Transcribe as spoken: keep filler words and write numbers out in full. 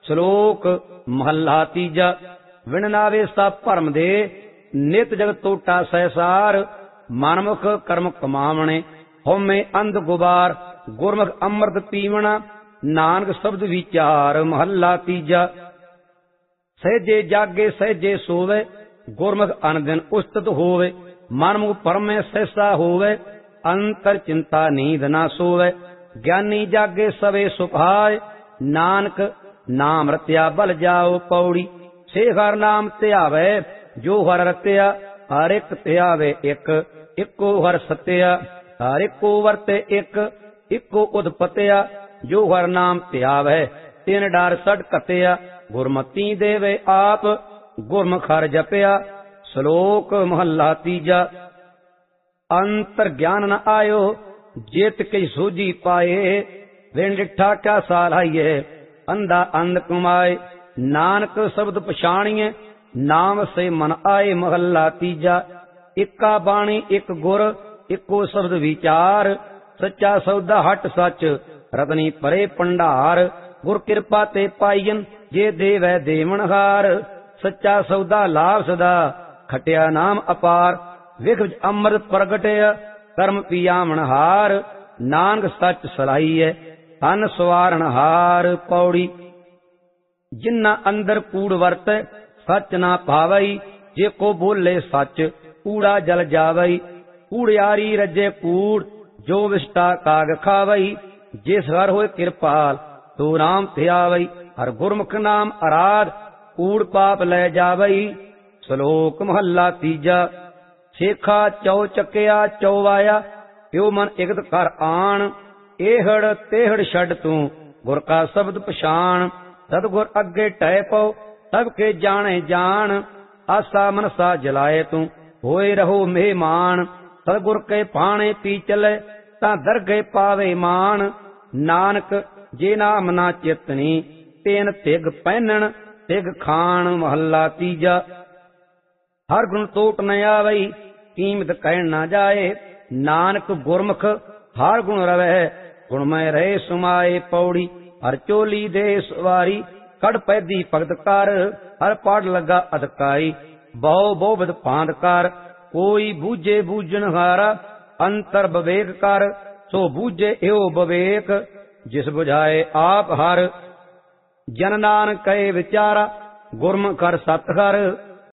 ਸ਼ਲੋਕ ਮਹੱਲਾ ਤੀਜਾ। ਵਿਣ ਨਾਵੇ ਸਭ ਭਰਮ ਦੇ, ਨਿਤ ਜਗ ਟੋਟਾ ਸਹਿਸਾਰ। ਮਨਮੁਖ ਕਰਮ ਕਮਾਵਣੇ, ਹਉਮੈ ਅੰਧ ਗੁਬਾਰ। ਗੁਰਮੁਖ ਅੰਮ੍ਰਿਤ ਪੀਵਣਾ, ਨਾਨਕ ਸ਼ਬਦ ਵਿਚਾਰ। ਮਹੱਲਾ ਤੀਜਾ। ਸਹਿਜੇ ਜਾਗੇ ਸਹਿਜੇ ਸੋਵੇ, ਗੁਰਮੁਖ ਅਨਦਿਨ ਉਸਤਤ ਹੋਵੇ। ਮਨਮੁਖ ਪਰਮੇ ਸਹਿਸਾ ਹੋਵੇ, ਅੰਤਰ ਚਿੰਤਾ ਨੀਂਦ ਨਾ ਸੋਵੇ। ਗਿਆਨੀ ਜਾਗੇ ਸਵੇ ਸੁਭਾਏ, ਨਾਨਕ ਨਾਮ ਰਤਿਆ ਬਲ ਜਾਓ। ਪੌੜੀ ਸੇ ਹਰ ਨਾਮ ਧਿਆਵੇ, ਜੋ ਹਰ ਰਤਿਆ ਹਰ ਇੱਕ ਧਿਆਵੇ। ਇੱਕ ਇੱਕੋ ਹਰ ਸਤਿਆ, ਹਰ ਇੱਕੋ ਵਰਤੇ ਇੱਕ ਇੱਕੋ ਉਦਪਤਿਆ। ਜੋ ਹਰ ਨਾਮ ਧਿਆਵੇ, ਤਿਨ ਡਰ ਸੜ ਕਤਿਆ। ਗੁਰਮਤੀ ਦੇਵੇ ਆਪ, ਗੁਰਮੁਖ ਹਰਿ ਜਪਿਆ। ਸ਼ਲੋਕ ਮਹੱਲਾ ਤੀਜਾ। ਅੰਤਰ ਗਿਆਨ ਨ ਆਇਓ, ਜੇਤ ਕਈ ਸੂਝੀ ਪਾਏ। ਵਿਣ ਡਿਠਾ ਕਿਆ ਸਾਲਾਈਏ, ਅੰਧਾ ਅੰਧ ਕਮਾਏ। ਨਾਨਕ ਸ਼ਬਦ ਪਛਾਣੀਏ, ਨਾਮ ਸੇ ਮਨ ਆਏ। ਮਹੱਲਾ ਤੀਜਾ। ਇੱਕਾ ਬਾਣੀ ਇੱਕ ਗੁਰ, ਇੱਕੋ ਸ਼ਬਦ ਵਿਚਾਰ। ਸੱਚਾ ਸੌਦਾ ਹਟ ਸੱਚ, ਰਤਨੀ ਭਰੇ ਭੰਡਾਰ। ਗੁਰ ਕਿਰਪਾ ਤੇ ਪਾਈਨ, ਜੇ ਦੇਵੈ ਦੇਵਨਹਾਰ। ਸੱਚਾ ਸੌਦਾ ਲਾਭ ਸਦਾ, ਖਟਿਆ ਨਾਮ ਅਪਾਰ। ਵਿਖ ਵਿੱਚ ਅੰਮ੍ਰਿਤ ਪ੍ਰਗਟਿਆ, ਕਰਮ ਪੀਆਵਣ ਹਾਰ। ਨਾਨਕ ਸੱਚ ਸਲਾਹੀਐ, ਤਨ ਸਵਾਰਨ ਹਾਰ। ਪੌੜੀ ਜਿਨ੍ਹਾਂ ਅੰਦਰ ਕੂੜ ਵਰਤੈ, ਸੱਚ ਨਾ ਭਾਵਈ। ਜੇ ਕੋ ਬੋਲੇ ਸੱਚ, ਕੂੜਾ ਜਲ ਜਾਵਈ। ਕੂੜਿਆਰੀ ਰੱਜੇ ਕੂੜ, ਜੋ ਵਿਸ਼ਟਾ ਕਾਗ ਖਾਵਈ। ਜਿਸ ਹਰ ਹੋਏ ਕਿਰਪਾਲ, ਤੋ ਰਾਮ ਧਿਆਵਈ। ਹਰ ਗੁਰਮੁਖ ਨਾਮ ਅਰਾਧ, ਕੂੜ ਪਾਪ ਲੈ ਜਾਵਈ। ਸ਼ਲੋਕ ਮਹੱਲਾ ਤੀਜਾ। ਸੇਖਾ ਚਉ ਚੱਕਿਆ ਚਉ ਆਇਆ, ਪਿਓ ਮਨ ਇਕਤ ਕਰ ਆਣ। ਇਹੜ ਤੇਹੜ ਛੱਡ ਤੂੰ, ਗੁਰ ਕਾ ਸ਼ਬਦ ਪਛਾਣ। ਸਤਿਗੁਰ ਅੱਗੇ ਟਹਿ ਪਉ, ਸਭ ਕੇ ਜਾਣੇ ਜਾਣ। ਆਸਾ ਮਨਸਾ ਜਲਾਏ ਤੂੰ, ਹੋਏ ਰਹੋ ਮਹਿਮਾਨ। ਸਤਿਗੁਰ ਕੇ ਭਾਣੇ ਪੀ ਚਲੇ, ਤਾਂ ਦਰਗੇ ਪਾਵੇ ਮਾਨ। ਨਾਨਕ ਜੇ ਨਾਮ ਨਾ ਚੇਤਨੀ, ਤੈਨ ਤਿਗ ਪਹਿਨਣ ਤਿਗ ਖਾਣ। ਮਹੱਲਾ ਤੀਜਾ। ਹਰ ਗੁਣ ਟੋਟ ਨ ਆਵਈ, ਕੀਮਤ ਕਹਿਣ ਨਾ ਜਾਏ। ਨਾਨਕ ਗੁਰਮੁਖ ਹਰ ਗੁਣ ਰਵੈ, ਗੁਣਮੈ ਰਹੇ ਸੁਮਾਏ। ਪੌੜੀ ਹਰ ਚੋਲੀ ਦੇ ਸਵਾਰੀ, ਕੜ ਪੈਦੀ ਭਗਤ ਕਰ। ਹਰ ਪੜ ਲੱਗਾ ਅਧਿਕਾਰੀ, ਬਹੁ ਬਹੁ ਵਿਦ ਭਾਂਤ ਕਰ। ਕੋਈ ਬੂਝੇ ਬੂਝਣ ਹਾਰਾ, ਅੰਤਰ ਵਿਵੇਕ ਕਰ। ਸੋ ਬੂਝੇ ਇਹੋ ਵਿਵੇਕ, ਜਿਸ ਬੁਝਾਏ ਆਪ ਹਰ। ਜਨ ਨਾਨਕ ਕਹੇ ਵਿਚਾਰਾ, ਗੁਰਮੁਖ ਹਰਿ ਸਤਿ ਹਰਿ।